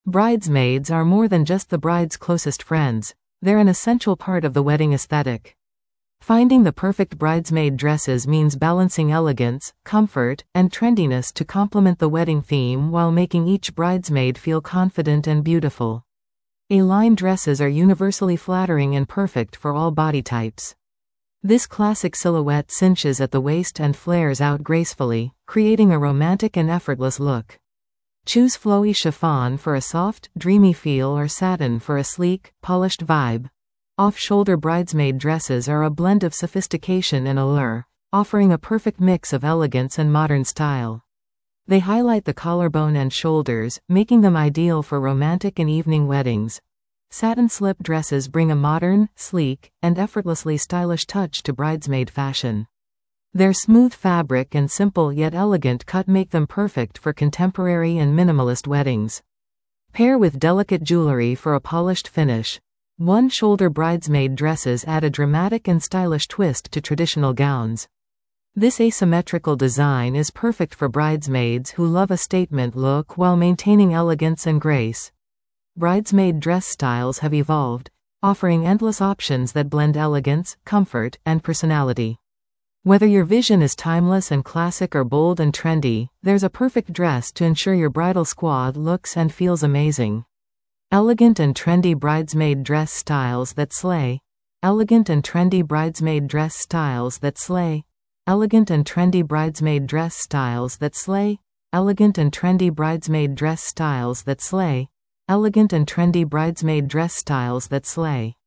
Bridesmaids are more than just the bride's closest friends. They're an essential part of the wedding aesthetic. Finding the perfect bridesmaid dresses means balancing elegance, comfort, and trendiness to complement the wedding theme while making each bridesmaid feel confident and beautiful. A-line dresses are universally flattering and perfect for all body types. This classic silhouette cinches at the waist and flares out gracefully, creating a romantic and effortless look. Choose flowy chiffon for a soft, dreamy feel or satin for a sleek, polished vibe. Off-shoulder bridesmaid dresses are a blend of sophistication and allure, offering a perfect mix of elegance and modern style. They highlight the collarbone and shoulders, making them ideal for romantic and evening weddings. Satin slip dresses bring a modern, sleek, and effortlessly stylish touch to bridesmaid fashion. Their smooth fabric and simple yet elegant cut make them perfect for contemporary and minimalist weddings. Pair with delicate jewelry for a polished finish. One-shoulder bridesmaid dresses add a dramatic and stylish twist to traditional gowns. This asymmetrical design is perfect for bridesmaids who love a statement look while maintaining elegance and grace. Bridesmaid dress styles have evolved, offering endless options that blend elegance, comfort, and personality. Whether your vision is timeless and classic or bold and trendy, there's a perfect dress to ensure your bridal squad looks and feels amazing. Elegant and trendy bridesmaid dress styles that slay. Elegant and trendy bridesmaid dress styles that slay. Elegant and trendy bridesmaid dress styles that slay. Elegant and trendy bridesmaid dress styles that slay. Elegant and trendy bridesmaid dress styles that slay.